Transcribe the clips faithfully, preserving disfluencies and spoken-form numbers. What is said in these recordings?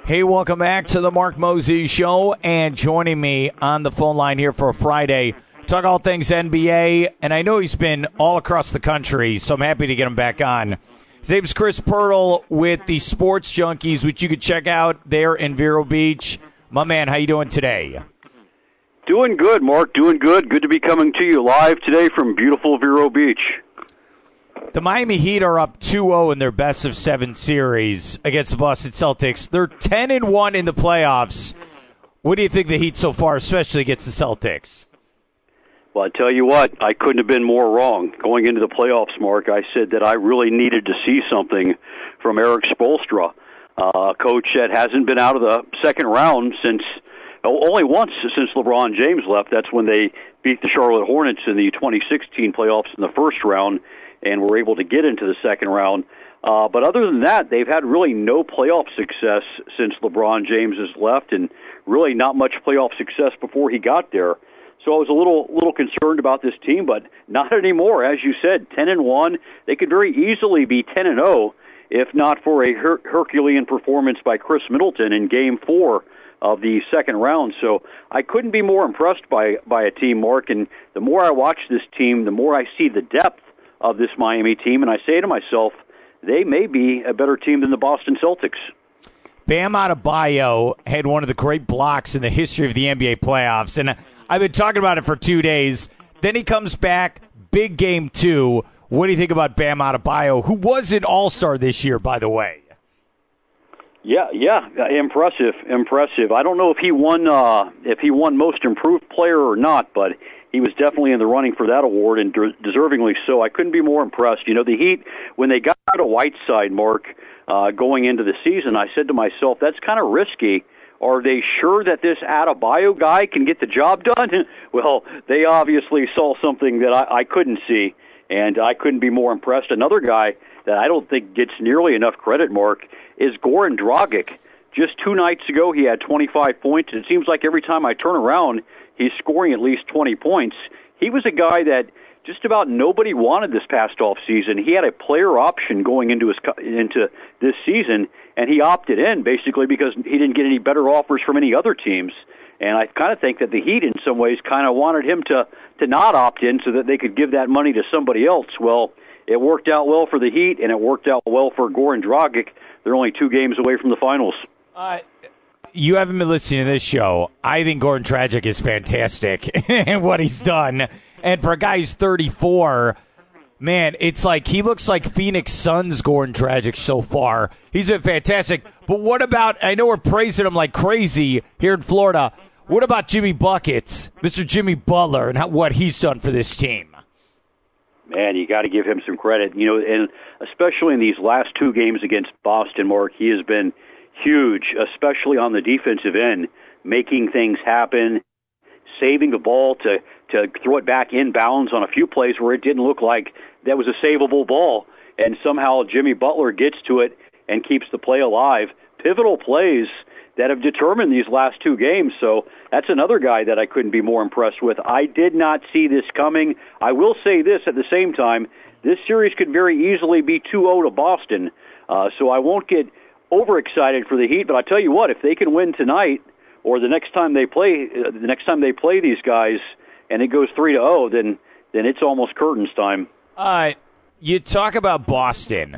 Hey, welcome back to the Mark Mosey Show, and joining me on the phone line here for a Friday, talk all things N B A, and I know he's been all across the country, so I'm happy to get him back on. His name's Chris Pirtle with the Sports Junkies, which you can check out there in Vero Beach. My man, how you doing today? Doing good, Mark. Doing good. Good to be coming to you live today from beautiful Vero Beach. The Miami Heat are up two oh in their best of seven series against the Boston Celtics. They're ten and one in the playoffs. What do you think of the Heat so far, especially against the Celtics? Well, I tell you what, I couldn't have been more wrong. Going into the playoffs, Mark, I said that I really needed to see something from Eric Spoelstra, uh, a coach that hasn't been out of the second round since only once since LeBron James left. That's when they beat the Charlotte Hornets in the twenty sixteen playoffs in the first round and were able to get into the second round. Uh, but other than that, they've had really no playoff success since LeBron James has left, and really not much playoff success before he got there. So I was a little little concerned about this team, but not anymore. As you said, ten and one. They could very easily be ten and oh if not for a her- Herculean performance by Chris Middleton in Game Four of the second round. So I couldn't be more impressed by by a team, Mark. And the more I watch this team, the more I see the depth of this Miami team, and I say to myself, they may be a better team than the Boston Celtics. Bam Adebayo had one of the great blocks in the history of the N B A playoffs, and I've been talking about it for two days. Then he comes back, big game two. What do you think about Bam Adebayo, who was an all-star this year, by the way? Yeah, yeah, impressive, impressive. I don't know if he won uh, if he won Most Improved Player or not, but he was definitely in the running for that award, and de- deservingly so. I couldn't be more impressed. You know, the Heat, when they got to Whiteside, Mark, uh, going into the season, I said to myself, that's kind of risky. Are they sure that this Adebayo guy can get the job done? Well, they obviously saw something that I, I couldn't see, and I couldn't be more impressed. Another guy that I don't think gets nearly enough credit, Mark, is Goran Dragic. Just two nights ago, he had twenty-five points, and it seems like every time I turn around, he's scoring at least twenty points. He was a guy that just about nobody wanted this past off season. He had a player option going into his into this season, and he opted in basically because he didn't get any better offers from any other teams. And I kind of think that the Heat, in some ways, kind of wanted him to to not opt in so that they could give that money to somebody else. Well, it worked out well for the Heat, and it worked out well for Goran Dragic. They're only two games away from the finals. Uh, you haven't been listening to this show. I think Goran Dragic is fantastic in what he's done. And for a guy who's thirty-four, man, it's like he looks like Phoenix Suns Goran Dragic so far. He's been fantastic. But what about, I know we're praising him like crazy here in Florida. What about Jimmy Buckets, Mister Jimmy Butler, and how, what he's done for this team? Man, you got to give him some credit. You know, and especially in these last two games against Boston, Mark, he has been huge, especially on the defensive end, making things happen, saving the ball to, to throw it back inbounds on a few plays where it didn't look like that was a savable ball, and somehow Jimmy Butler gets to it and keeps the play alive. Pivotal plays that have determined these last two games, so that's another guy that I couldn't be more impressed with. I did not see this coming. I will say this at the same time, this series could very easily be two oh to Boston, uh, so I won't get overexcited for the Heat, but I tell you what, if they can win tonight or the next time they play uh, the next time they play these guys and it goes three to oh, then then it's almost curtains time. Uh, you talk about Boston.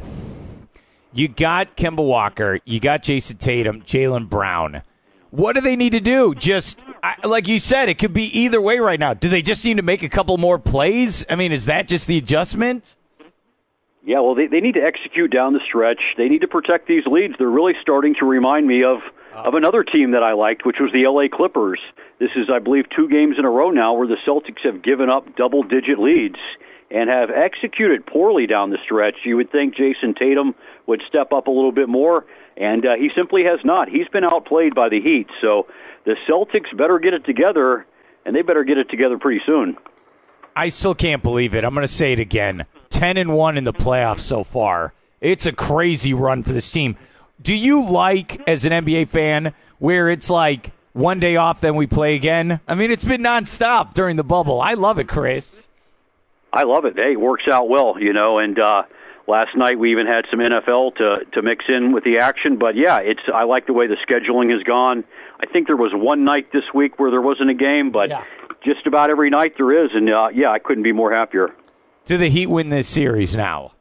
You got Kemba Walker, you got Jason Tatum, Jaylen Brown. What do they need to do? Just, I, like you said, it could be either way right now. Do they just need to make a couple more plays? I mean, is that just the adjustment? Yeah, well, they, they need to execute down the stretch. They need to protect these leads. They're really starting to remind me of, oh. of another team that I liked, which was the L A Clippers. This is, I believe, two games in a row now where the Celtics have given up double-digit leads and have executed poorly down the stretch. You would think Jason Tatum would step up a little bit more, and uh, he simply has not. He's been outplayed by the Heat, so the Celtics better get it together, and they better get it together pretty soon. I still can't believe it. I'm going to say it again. ten and one in the playoffs so far. It's a crazy run for this team. Do you like, as an N B A fan, where it's like one day off, then we play again? I mean, it's been nonstop during the bubble. I love it, Chris. I love it. Hey, it works out well, you know, and uh, last night we even had some N F L to to mix in with the action. But yeah, it's I like the way the scheduling has gone. I think there was one night this week where there wasn't a game, but yeah. just about every night there is, and uh, yeah, I couldn't be more happier. Do the Heat win this series now?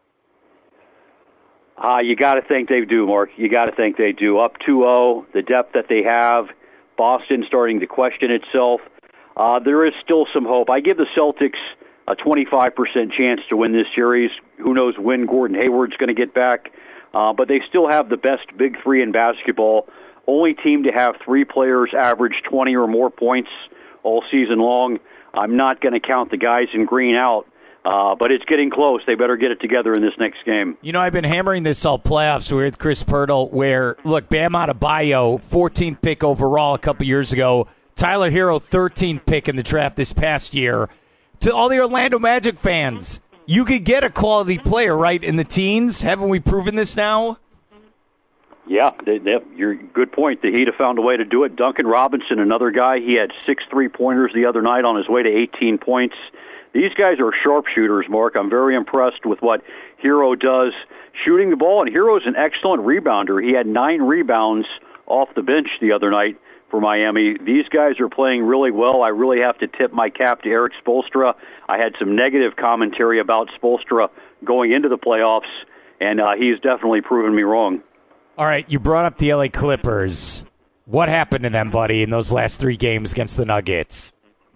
Uh, you got to think they do, Mark. You got to think they do. Up two oh, the depth that they have, Boston starting to question itself. Uh, there is still some hope. I give the Celtics a twenty-five percent chance to win this series. Who knows when Gordon Hayward's going to get back. Uh, but they still have the best big three in basketball. Only team to have three players average twenty or more points all season long. I'm not going to count the guys in green out, uh, but it's getting close. They better get it together in this next game. You know, I've been hammering this all playoffs with Chris Pirtle, where, look, Bam Adebayo, fourteenth pick overall a couple years ago, Tyler Hero, thirteenth pick in the draft this past year. To all the Orlando Magic fans, you could get a quality player, right, in the teens. Haven't we proven this now? Yeah, they, they, you're good point. The Heat have found a way to do it. Duncan Robinson, another guy, he had six three-pointers the other night on his way to eighteen points. These guys are sharpshooters, Mark. I'm very impressed with what Hero does shooting the ball, and Hero's an excellent rebounder. He had nine rebounds off the bench the other night for Miami. These guys are playing really well. I really have to tip my cap to Eric Spoelstra. I had some negative commentary about Spoelstra going into the playoffs, and uh, he's definitely proven me wrong. All right, you brought up the L A Clippers. What happened to them, buddy, in those last three games against the Nuggets?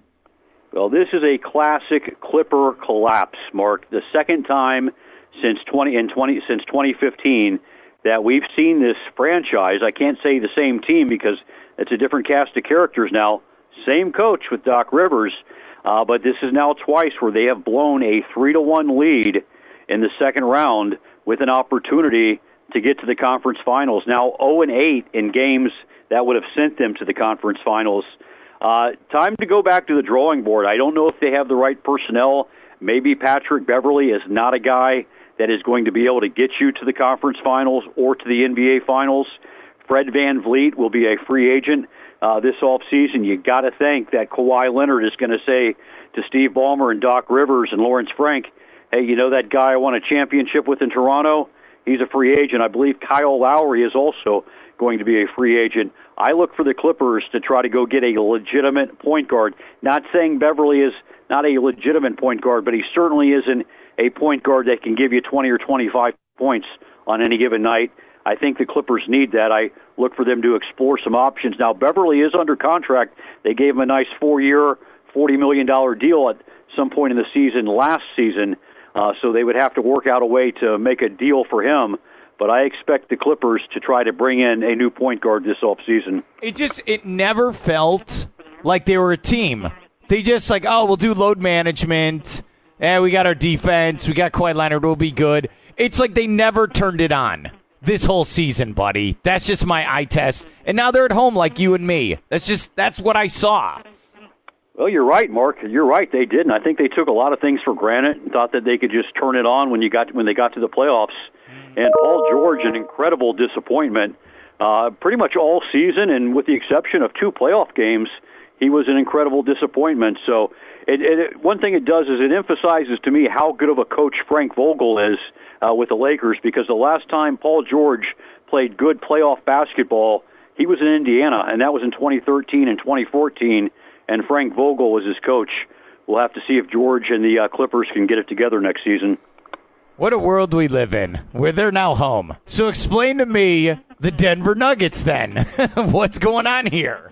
Well, this is a classic Clipper collapse, Mark. The second time since twenty and twenty since twenty fifteen that we've seen this franchise. I can't say the same team because it's a different cast of characters now. Same coach with Doc Rivers, uh, but this is now twice where they have blown a three to one lead in the second round with an opportunity to get to the conference finals. Now oh and eight in games that would have sent them to the conference finals. Uh, time to go back to the drawing board. I don't know if they have the right personnel. Maybe Patrick Beverley is not a guy that is going to be able to get you to the conference finals or to the N B A finals. Fred VanVleet will be a free agent uh, this offseason. You got to think that Kawhi Leonard is going to say to Steve Ballmer and Doc Rivers and Lawrence Frank, hey, you know that guy I won a championship with in Toronto? He's a free agent. I believe Kyle Lowry is also going to be a free agent. I look for the Clippers to try to go get a legitimate point guard. Not saying Beverly is not a legitimate point guard, but he certainly isn't a point guard that can give you twenty or twenty-five points on any given night. I think the Clippers need that. I look for them to explore some options. Now, Beverly is under contract. They gave him a nice four-year, forty million dollars deal at some point in the season last season, uh, so they would have to work out a way to make a deal for him. But I expect the Clippers to try to bring in a new point guard this offseason. It just, it never felt like they were a team. They just like, oh, we'll do load management. Eh, we got our defense. We got Kawhi Leonard. We'll be good. It's like they never turned it on this whole season, buddy. That's just my eye test. And now they're at home like you and me. That's just, that's what I saw. Well, you're right, Mark. You're right. They didn't. I think they took a lot of things for granted and thought that they could just turn it on when you got when they got to the playoffs. And Paul George, an incredible disappointment, uh, pretty much all season, and with the exception of two playoff games, he was an incredible disappointment. So it, it, one thing it does is it emphasizes to me how good of a coach Frank Vogel is uh, with the Lakers, because the last time Paul George played good playoff basketball, he was in Indiana, and that was in twenty thirteen and twenty fourteen, and Frank Vogel was his coach. We'll have to see if George and the uh, Clippers can get it together next season. What a world we live in, where they're now home. So explain to me the Denver Nuggets then. What's going on here?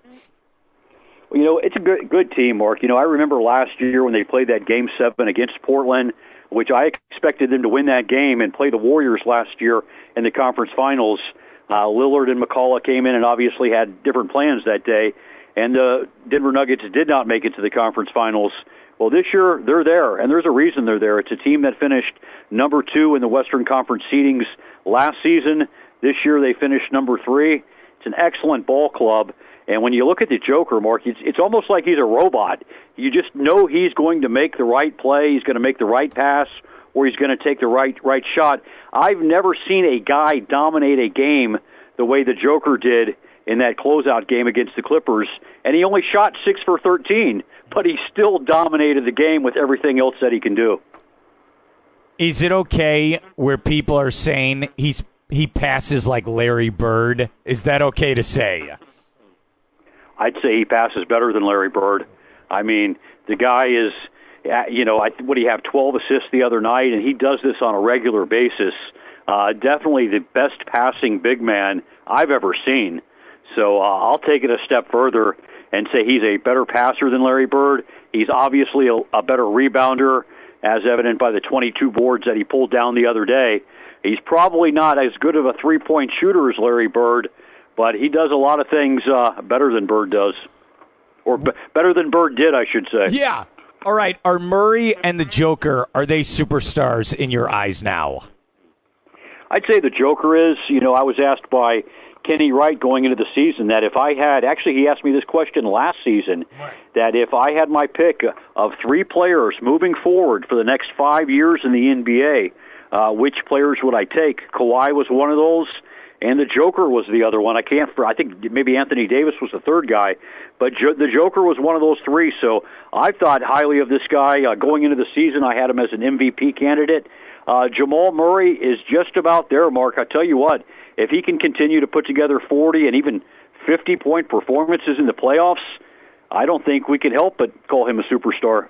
Well, you know, it's a good good team, Mark. You know, I remember last year when they played that Game seven against Portland, which I expected them to win that game and play the Warriors last year in the conference finals. Uh, Lillard and McCullough came in and obviously had different plans that day, and the Denver Nuggets did not make it to the conference finals. Well, this year, they're there, and there's a reason they're there. It's a team that finished number two in the Western Conference seedings last season. This year, they finished number three. It's an excellent ball club, and when you look at the Joker, Mark, it's, it's almost like he's a robot. You just know he's going to make the right play, he's going to make the right pass, or he's going to take the right right shot. I've never seen a guy dominate a game the way the Joker did in that closeout game against the Clippers, and he only shot six for thirteen, but he still dominated the game with everything else that he can do. Is it okay where people are saying he's he passes like Larry Bird? Is that okay to say? I'd say he passes better than Larry Bird. I mean, the guy is, you know, I, what do you have, twelve assists the other night, and he does this on a regular basis. Uh, definitely the best passing big man I've ever seen. So uh, I'll take it a step further and say he's a better passer than Larry Bird. He's obviously a, a better rebounder, as evident by the twenty-two boards that he pulled down the other day. He's probably not as good of a three-point shooter as Larry Bird, but he does a lot of things uh, better than Bird does. Or b- better than Bird did, I should say. Yeah. All right. Are Murray and the Joker, are they superstars in your eyes now? I'd say the Joker is. You know, I was asked by Kenny Wright going into the season that if I had, actually he asked me this question last season, right, that if I had my pick of three players moving forward for the next five years in the N B A, uh, which players would I take? Kawhi was one of those, and the Joker was the other one. I can't, I think maybe Anthony Davis was the third guy, but jo- the Joker was one of those three, so I thought highly of this guy. Uh, going into the season, I had him as an M V P candidate. Uh, Jamal Murray is just about there, Mark. I tell you what, if he can continue to put together forty and even fifty-point performances in the playoffs, I don't think we can help but call him a superstar.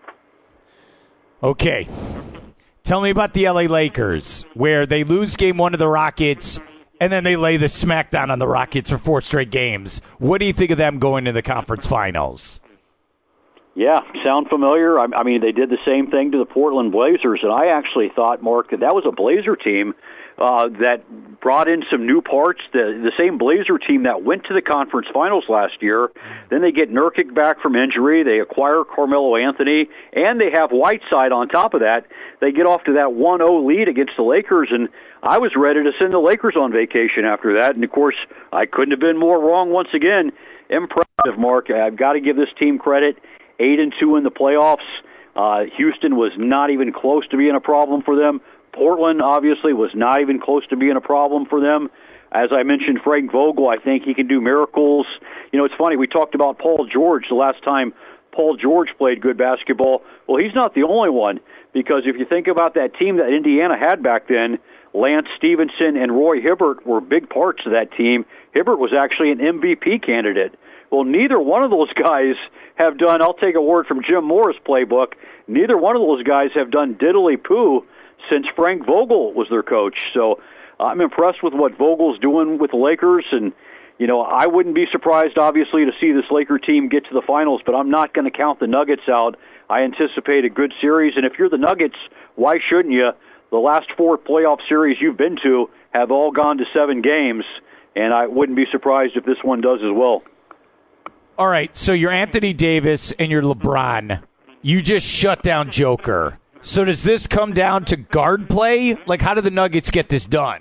Okay. Tell me about the L A Lakers, where they lose game one to the Rockets, and then they lay the smackdown on the Rockets for four straight games. What do you think of them going to the conference finals? Yeah, sound familiar? I, I mean, they did the same thing to the Portland Blazers, and I actually thought, Mark, that that was a Blazer team uh, that brought in some new parts, the, the same Blazer team that went to the conference finals last year. Then they get Nurkic back from injury. They acquire Carmelo Anthony, and they have Whiteside on top of that. They get off to that one oh lead against the Lakers, and I was ready to send the Lakers on vacation after that. And, of course, I couldn't have been more wrong once again. Impressive, Mark. I've got to give this team credit. Eight and two in the playoffs. Uh, Houston was not even close to being a problem for them. Portland, obviously, was not even close to being a problem for them. As I mentioned, Frank Vogel, I think he can do miracles. You know, it's funny, we talked about Paul George the last time Paul George played good basketball. Well, he's not the only one, because if you think about that team that Indiana had back then, Lance Stevenson and Roy Hibbert were big parts of that team. Hibbert was actually an M V P candidate. Well, neither one of those guys have done, I'll take a word from Jim Moore's playbook, neither one of those guys have done diddly-poo since Frank Vogel was their coach. So I'm impressed with what Vogel's doing with the Lakers, and, you know, I wouldn't be surprised, obviously, to see this Laker team get to the finals, but I'm not going to count the Nuggets out. I anticipate a good series, and if you're the Nuggets, why shouldn't you? The last four playoff series you've been to have all gone to seven games, and I wouldn't be surprised if this one does as well. All right, so you're Anthony Davis and you're LeBron. You just shut down Joker. So does this come down to guard play? Like, how do the Nuggets get this done?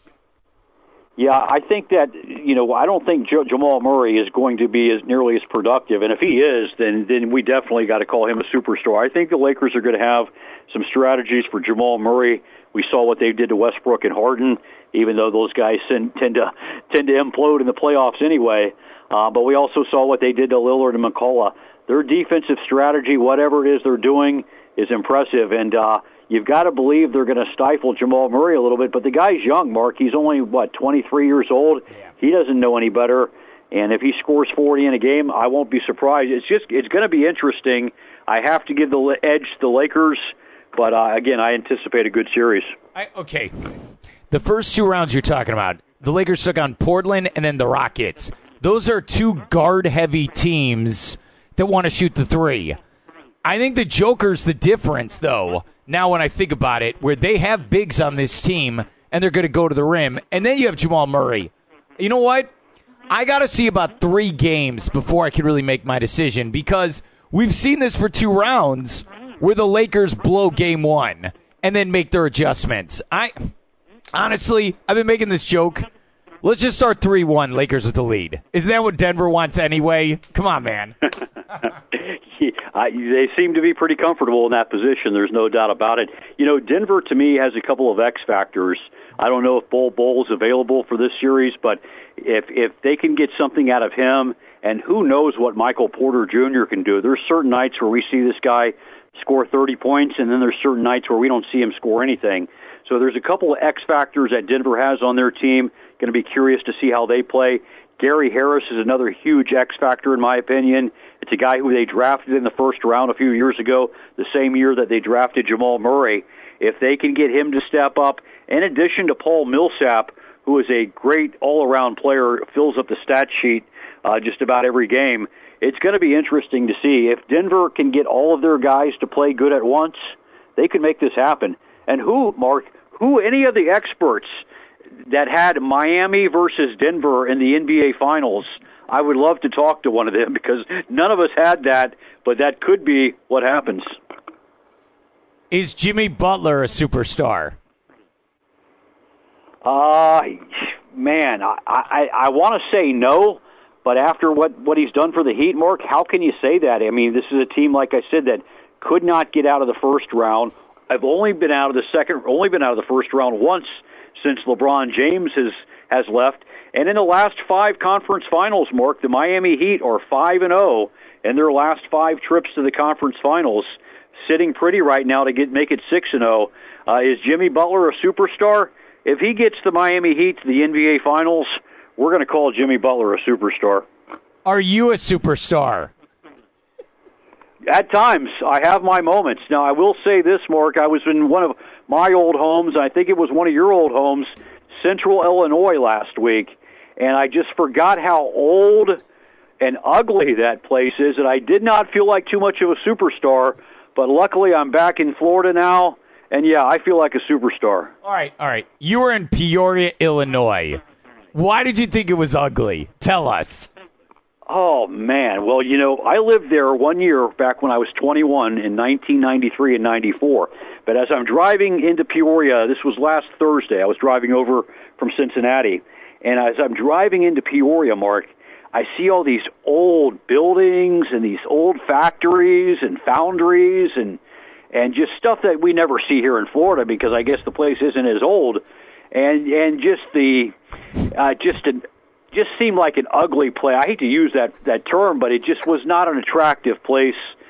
Yeah, I think that, you know, I don't think J- Jamal Murray is going to be as nearly as productive. And if he is, then then we definitely got to call him a superstar. I think the Lakers are going to have some strategies for Jamal Murray. We saw what they did to Westbrook and Harden, even though those guys tend to tend to implode in the playoffs anyway. Uh, but we also saw what they did to Lillard and McCullough. Their defensive strategy, whatever it is they're doing, is impressive. And uh, you've got to believe they're going to stifle Jamal Murray a little bit. But the guy's young, Mark. He's only, what, twenty-three years old? Yeah. He doesn't know any better. And if he scores forty in a game, I won't be surprised. It's just it's going to be interesting. I have to give the edge to the Lakers. But, uh, again, I anticipate a good series. I, okay. The first two rounds you're talking about, the Lakers took on Portland and then the Rockets. Those are two guard-heavy teams that want to shoot the three. I think the Joker's the difference, though, now when I think about it, where they have bigs on this team, and they're going to go to the rim. And then you have Jamal Murray. You know what? I got to see about three games before I can really make my decision, because we've seen this for two rounds where the Lakers blow game one and then make their adjustments. I honestly, I've been making this joke. Let's just start three one, Lakers with the lead. Isn't that what Denver wants anyway? Come on, man. I, they seem to be pretty comfortable in that position. There's no doubt about it. You know, Denver, to me, has a couple of X factors. I don't know if Bol Bol is available for this series, but if if they can get something out of him, and who knows what Michael Porter Junior can do. There's certain nights where we see this guy score thirty points, and then there's certain nights where we don't see him score anything. So there's a couple of X factors that Denver has on their team. Going to be curious to see how they play. Gary Harris is another huge X factor in my opinion. It's a guy who they drafted in the first round a few years ago, the same year that they drafted Jamal Murray. If they can get him to step up, in addition to Paul Millsap, who is a great all-around player, fills up the stat sheet uh, just about every game, it's going to be interesting to see. If Denver can get all of their guys to play good at once, they can make this happen. And who, Mark, who, any of the experts that had Miami versus Denver in the N B A Finals, I would love to talk to one of them because none of us had that, but that could be what happens. Is Jimmy Butler a superstar? Uh, man, I, I, I want to say no, but after what, what he's done for the Heat, Mark, how can you say that? I mean, this is a team, like I said, that could not get out of the first round. I've only been out of the second, only been out of the first round once since LeBron James has, has left. And in the last five conference finals, Mark, the Miami Heat are five and oh in their last five trips to the conference finals, sitting pretty right now to get make it six and oh. Uh, is Jimmy Butler a superstar? If he gets the Miami Heat to the N B A Finals, we're going to call Jimmy Butler a superstar. Are you a superstar? At times, I have my moments. Now, I will say this, Mark. I was in one of my old homes, I think it was one of your old homes, Central Illinois last week, and I just forgot how old and ugly that place is, and I did not feel like too much of a superstar, but luckily I'm back in Florida now, and yeah, I feel like a superstar. All right, all right. You were in Peoria, Illinois. Why did you think it was ugly? Tell us. Oh, man. Well, you know, I lived there one year back when I was twenty-one in nineteen ninety-three and ninety-four. But as I'm driving into Peoria, this was last Thursday, I was driving over from Cincinnati, and as I'm driving into Peoria, Mark, I see all these old buildings and these old factories and foundries and and just stuff that we never see here in Florida because I guess the place isn't as old. And and just the uh, just an just seemed like an ugly place. I hate to use that, that term, but it just was not an attractive place.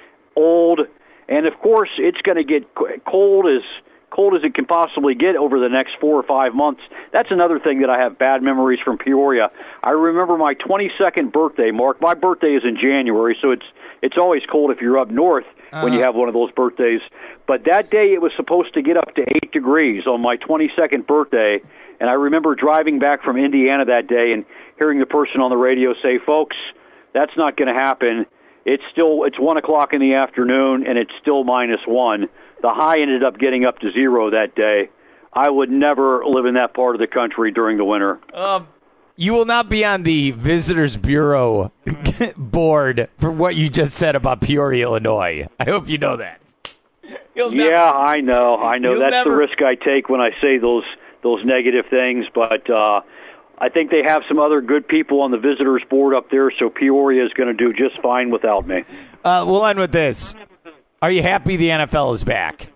Old, and of course, it's going to get cold as cold as it can possibly get over the next four or five months. That's another thing that I have bad memories from Peoria. I remember my twenty-second birthday, Mark. My birthday is in January, so it's it's always cold if you're up north uh-huh. when you have one of those birthdays. But that day, it was supposed to get up to eight degrees on my twenty-second birthday, and I remember driving back from Indiana that day and hearing the person on the radio say, folks, that's not going to happen. It's still, it's one o'clock in the afternoon, and it's still minus one. The high ended up getting up to zero that day. I would never live in that part of the country during the winter. Um, you will not be on the Visitors Bureau board for what you just said about Peoria, Illinois. I hope you know that. You'll yeah, never, I know. I know. That's never, the risk I take when I say those those negative things, but uh I think they have some other good people on the visitors board up there, so Peoria is going to do just fine without me. Uh, we'll end with this. Are you happy the N F L is back?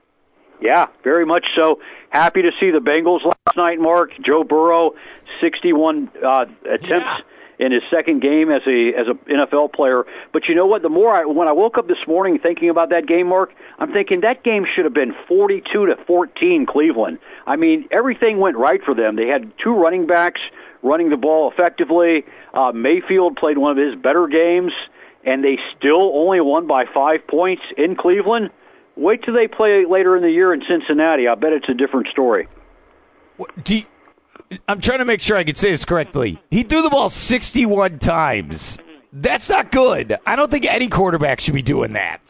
Yeah, very much so. Happy to see the Bengals last night, Mark. Joe Burrow, sixty-one uh, attempts yeah. in his second game as a as an N F L player. But you know what? The more I, when I woke up this morning thinking about that game, Mark, I'm thinking that game should have been forty-two to fourteen Cleveland. I mean, everything went right for them. They had two running backs running the ball effectively. Uh, Mayfield played one of his better games, and they still only won by five points in Cleveland. Wait till they play later in the year in Cincinnati. I bet it's a different story. Do you, I'm trying to make sure I can say this correctly. He threw the ball sixty-one times. That's not good. I don't think any quarterback should be doing that.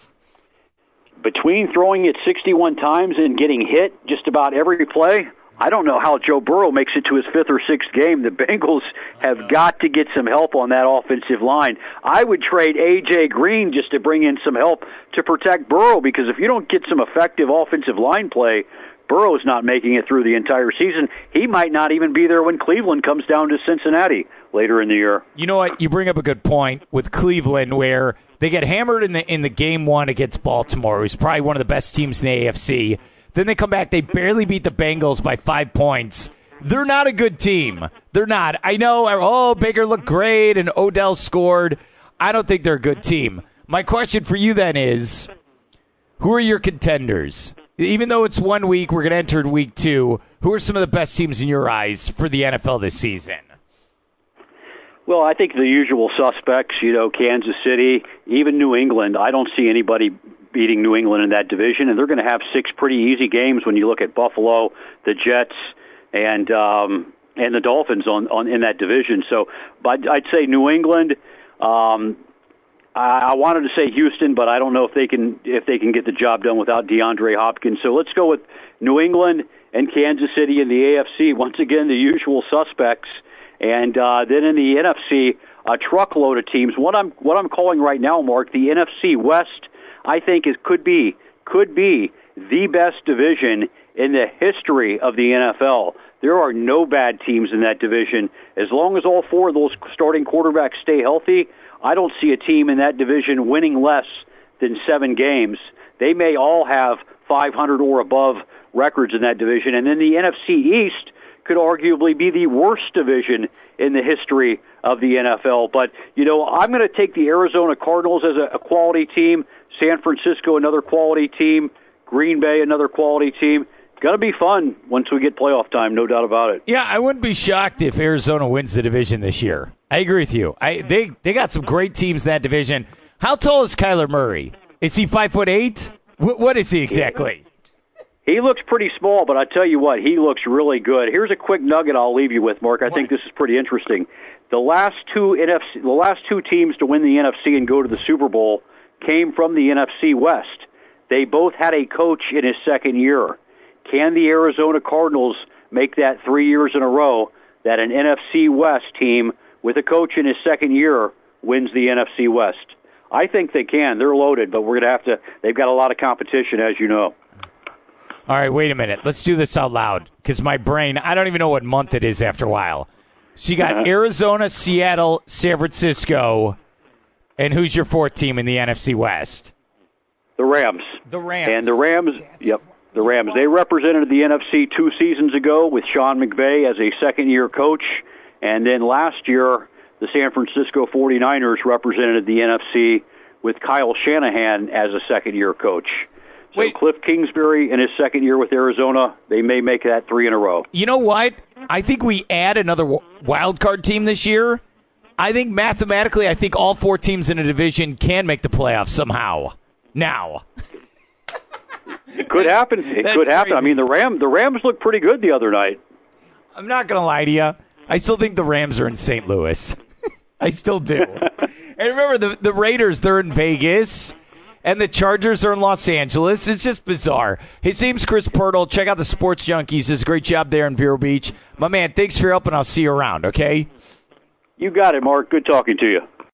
Between throwing it sixty-one times and getting hit just about every play, I don't know how Joe Burrow makes it to his fifth or sixth game. The Bengals have got to get some help on that offensive line. I would trade A J Green just to bring in some help to protect Burrow, because if you don't get some effective offensive line play, Burrow's not making it through the entire season. He might not even be there when Cleveland comes down to Cincinnati later in the year. You know what? You bring up a good point with Cleveland, where they get hammered in the in the game one against Baltimore, who's probably one of the best teams in the A F C. Then they come back, they barely beat the Bengals by five points. They're not a good team. They're not. I know, oh, Baker looked great and Odell scored. I don't think they're a good team. My question for you then is, who are your contenders? Even though it's one week, we're going to enter week two. Who are some of the best teams in your eyes for the N F L this season? Well, I think the usual suspects, you know, Kansas City, even New England. I don't see anybody beating New England in that division, and they're going to have six pretty easy games when you look at Buffalo, the Jets, and um, and the Dolphins on, on in that division. So, but I'd say New England. Um, I, I wanted to say Houston, but I don't know if they can if they can get the job done without DeAndre Hopkins. So let's go with New England and Kansas City in the A F C. Once again, the usual suspects, and uh, then in the N F C, a truckload of teams. What I'm what I'm calling right now, Mark, the N F C West. I think it could be could be the best division in the history of the N F L. There are no bad teams in that division. As long as all four of those starting quarterbacks stay healthy, I don't see a team in that division winning less than seven games. They may all have five hundred or above records in that division. And then the N F C East could arguably be the worst division in the history of the N F L. But, you know, I'm going to take the Arizona Cardinals as a, a quality team, San Francisco another quality team, Green Bay another quality team. Going to be fun once we get playoff time, no doubt about it. Yeah, I wouldn't be shocked if Arizona wins the division this year. I agree with you. I they they got some great teams in that division. How tall is Kyler Murray? Is he five foot eight? What, what is he exactly? He looks pretty small, but I tell you what, he looks really good. Here's a quick nugget I'll leave you with, Mark. I what? think this is pretty interesting. The last two N F C, the last two teams to win the N F C and go to the Super Bowl came from the N F C West. They both had a coach in his second year. Can the Arizona Cardinals make that three years in a row that an N F C West team with a coach in his second year wins the N F C West? I think they can. They're loaded, but we're going to have to. They've got a lot of competition, as you know. All right, wait a minute. Let's do this out loud because my brain, I don't even know what month it is after a while. So you got uh-huh. Arizona, Seattle, San Francisco, and who's your fourth team in the N F C West? The Rams. The Rams. And the Rams, That's yep. The Rams, they represented the N F C two seasons ago with Sean McVay as a second-year coach. And then last year, the San Francisco forty-niners represented the N F C with Kyle Shanahan as a second-year coach. So Wait. Cliff Kingsbury in his second year with Arizona, they may make that three in a row. You know what? I think we add another wild card team this year. I think mathematically, I think all four teams in a division can make the playoffs somehow. Now. It could happen. It That's could happen. crazy. I mean, the Ram, the Rams looked pretty good the other night. I'm not going to lie to you. I still think the Rams are in Saint Louis. I still do. And remember, the, the Raiders, they're in Vegas, and the Chargers are in Los Angeles. It's just bizarre. His name's Chris Pirtle. Check out the Sports Junkies. Does a great job there in Vero Beach. My man, thanks for your help, and I'll see you around, okay? You got it, Mark. Good talking to you.